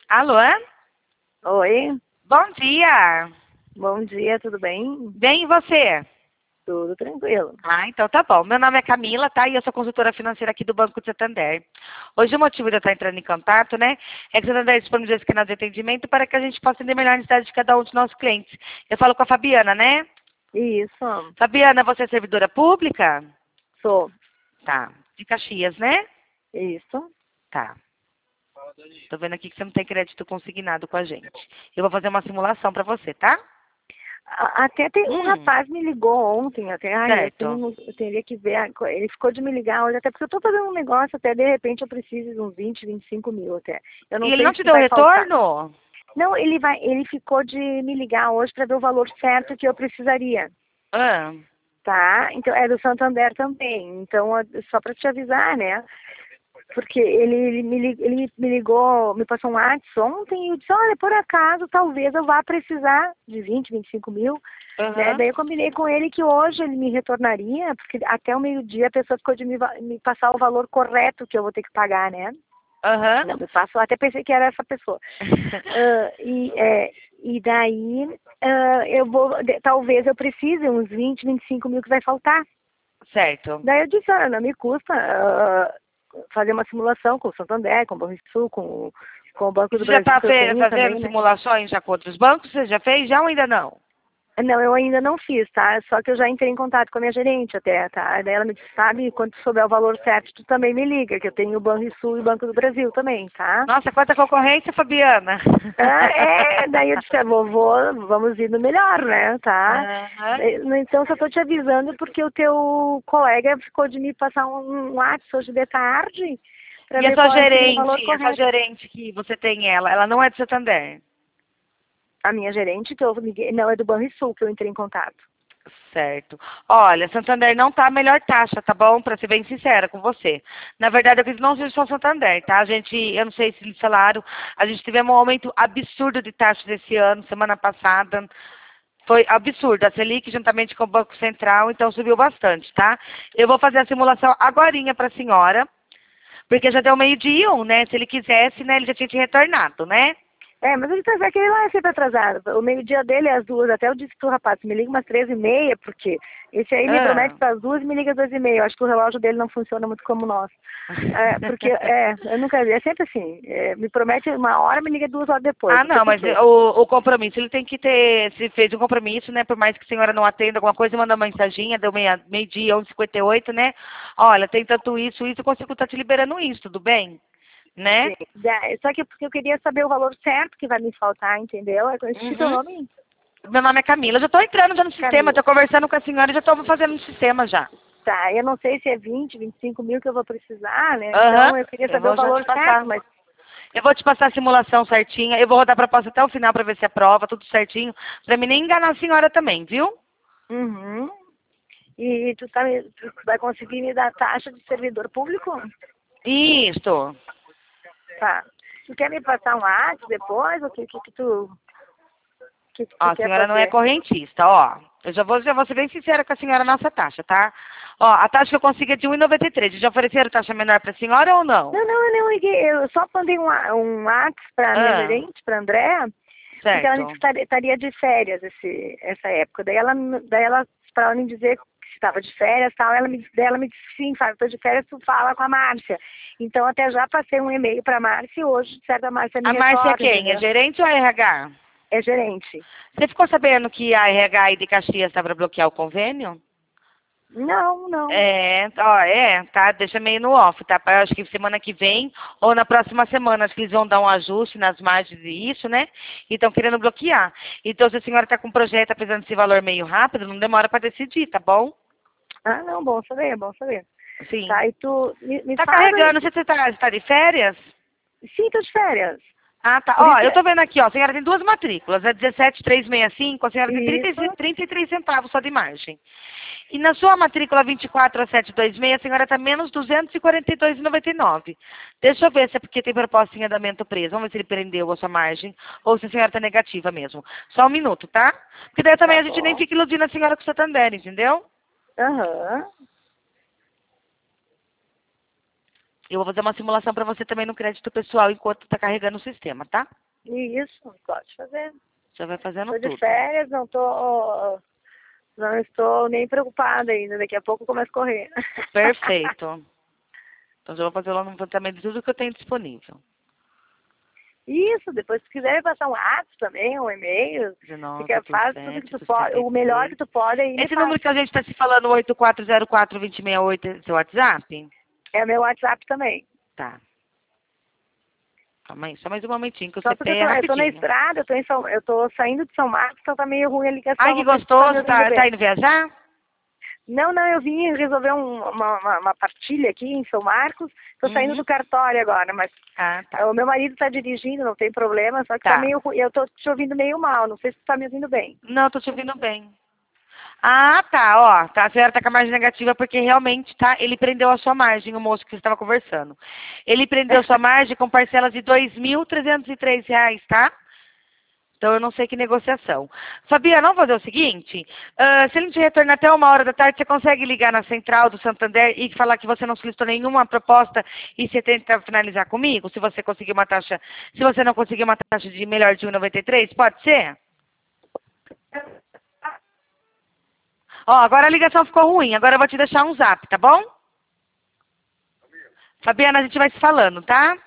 Alô? Oi, Bom dia. bom dia, tudo bem? Bem, e você? Tudo tranquilo. Ah, então tá bom. Meu nome é Camila, tá? E eu sou consultora financeira aqui do Banco de Santander. Hoje o motivo de eu estar entrando em contato, né, é que o Santander disponibilizou esse canal de atendimento para que a gente possa entender melhor a necessidade de cada um dos nossos clientes. Eu falo com a Fabiana, né? Isso, Fabiana, você é servidora pública? sou. Tá. De Caxias, né? Isso. Tá. Tô vendo aqui que você não tem crédito consignado com a gente. Eu vou fazer uma simulação para você, tá? Até tem um Hum, rapaz me ligou ontem, até, certo. eu teria que ver, ele ficou de me ligar hoje, até porque eu tô fazendo um negócio, até de repente eu preciso de uns 20, 25 mil até. Eu E não ele sei não o te que deu vai faltar. retorno? Não, ele ficou de me ligar hoje para ver o valor certo que eu precisaria. Ah, Tá? Então, é do Santander também. Então, só para te avisar, né? Porque ele me ligou, me passou um WhatsApp ontem e eu disse, olha, por acaso, talvez eu vá precisar de 20, 25 mil, né? aham, Daí eu combinei com ele que hoje ele me retornaria, porque até o meio-dia a pessoa ficou de me passar o valor correto que eu vou ter que pagar, né? aham. Não, me passou, até pensei que era essa pessoa. E daí eu vou, talvez eu precise uns 20, 25 mil que vai faltar. Certo. Daí eu disse, olha, não me custa fazer uma simulação com o Santander, com o Banrisul, com o Banco do Você já Brasil, está que eu tenho fazendo também, né? simulações já com outros bancos? Você já fez? Já ou ainda não? Não, eu ainda não fiz, tá? Só que eu já entrei em contato com a minha gerente até, tá? Daí ela me disse, sabe, quando tu souber o valor certo, tu também me liga, que eu tenho o Banrisul e o Banco do Brasil também, tá? Nossa, quanta concorrência, Fabiana. Daí eu disse, vovô, vamos ir no melhor, né, tá? Aham. Então, só tô te avisando porque o teu colega ficou de me passar um WhatsApp hoje de tarde para E ver qual seria o valor essa correto. gerente que você tem ela não é de Santander? A minha gerente, que eu liguei, não, é do Banrisul que eu entrei em contato. Certo. Olha, Santander não tá a melhor taxa, tá bom? Pra ser bem sincera com você. Na verdade, eu acredito não seja só Santander, tá? Eu não sei se eles falaram, a gente tivemos um aumento absurdo de taxas esse ano, semana passada. Foi absurdo. A Selic, juntamente com o Banco Central, então subiu bastante, tá? Eu vou fazer a simulação agorinha pra senhora, porque já deu meio-dia um, né? Se ele quisesse, né, ele já tinha te retornado, né? Mas ele tá aquele lá é sempre atrasado. O meio-dia dele é às 2. Até eu disse pro rapaz, me liga umas 13h30, porque esse aí me promete Ah. para as 2 e me liga às 2h30. Eu acho que o relógio dele não funciona muito como o nosso. Porque, eu nunca vi. É sempre assim. Me promete 1 hora, me liga 2 horas depois. Ah, Não sei não, por mas quê. o compromisso, ele tem que ter, se fez um compromisso, né, por mais que a senhora não atenda alguma coisa, manda uma mensaginha, deu meio-dia, 11h58, né, olha, tem tanto isso, eu consigo estar te liberando isso, tudo bem? Né? Sim. Só que porque eu queria saber o valor certo que vai me faltar, entendeu? Esqueci teu Uhum. nome? Meu nome é Camila, eu já estou entrando já no sistema, Camila. estou conversando com a senhora e já estou fazendo no sistema já. Tá, eu não sei se é 20, 25 mil que eu vou precisar, né? Aham, Então eu queria eu saber o vou já te valor passar. certo, mas Eu vou te passar a simulação certinha, eu vou rodar a proposta até o final para ver se aprova, tudo certinho, para mim nem enganar a senhora também, viu? uhum. E tu vai conseguir me dar taxa de servidor público? Isso. Tá. Tu quer me passar um WhatsApp depois? O que Ó, tu a quer senhora não é fazer? correntista, ó. Eu já vou ser bem sincera com a senhora, nossa taxa, tá? Ó, a taxa que eu consigo é de 1,93. Já ofereceram taxa menor para a senhora ou não? Não, eu só mandei um WhatsApp para minha Ah, gerente, para Andréa, porque ela disse certo. que estaria de férias essa época. Daí ela para ela me dizer que estava de férias, tal, ela me disse sim, Fábio, estou de férias, tu fala com a Márcia. Então até já passei um e-mail para a Márcia e hoje, de certa, a Márcia me A Márcia é retorna, quem? É entendeu? gerente ou é RH? É gerente. Você ficou sabendo que a RH aí de Caxias está para bloquear o convênio? Não, não. Tá, deixa meio no off, tá? Eu acho que semana que vem ou na próxima semana, acho que eles vão dar um ajuste nas margens disso, né? E estão querendo bloquear. Então, se a senhora está com um projeto, tá precisando desse valor meio rápido, não demora para decidir, tá bom? Ah, não, bom saber, bom saber. Sim. Tá, e tu me Tá fala. carregando, você tá de férias? Sim, tô de férias. Ah, tá. Por Ó, isso eu que. tô vendo aqui, ó, a senhora tem duas matrículas, é 17.365, a senhora tem Isso. 33 centavos só de margem. E na sua matrícula 24726, a senhora está menos 242,99. Deixa eu ver se é porque tem proposta em andamento preso. Vamos ver se ele prendeu a sua margem ou se a senhora está negativa mesmo. Só um minuto, tá? Porque daí também Tá a gente nem bom. fica iludindo a senhora com o Santander, entendeu? Aham. Eu vou fazer uma simulação para você também no crédito pessoal enquanto está carregando o sistema, tá? Isso, pode fazer. Você vai fazendo Tô de tudo. férias, não estou nem preocupada ainda. Daqui a pouco eu começo a correr. Perfeito. Então já vou fazer lá no levantamento de tudo que eu tenho disponível. Isso, depois se quiser passar um WhatsApp também, um e-mail, 19, faz tudo que tu 27, pode. O melhor que 63. tu pode aí me Esse faz. número que a gente está se falando, 8404-2068, é seu WhatsApp? É meu WhatsApp também. Tá. Calma aí, só mais um momentinho, que o Só CP porque é eu tô na rapidinho. estrada, eu tô saindo de São Marcos, então tá meio ruim a Ai, ligação, que não sei se tu tá me gostoso. ouvindo Tá bem. indo viajar? Não, eu vim resolver uma partilha aqui em São Marcos, tô saindo Uhum. do cartório agora, mas Ah, tá. o meu marido tá dirigindo, não tem problema, só que tá Tá. meio ruim, eu tô te ouvindo meio mal, não sei se tu tá me ouvindo bem. Não, tô te ouvindo bem. Ah, tá, ó. Tá, a senhora tá com a margem negativa porque realmente, tá? Ele prendeu a sua margem, o moço que você estava conversando. Ele prendeu a sua margem com parcelas de R$ 2.303, tá? Então eu não sei que negociação. Fabiana, vamos fazer o seguinte? Se ele te retornar até 1h da tarde, você consegue ligar na central do Santander e falar que você não solicitou nenhuma proposta e você tenta finalizar comigo? Se você conseguir uma taxa, se você não conseguir uma taxa de melhor de 1,93, pode ser? Ó, agora a ligação ficou ruim. Agora eu vou te deixar um zap, tá bom? Fabiana, a gente vai se falando, tá?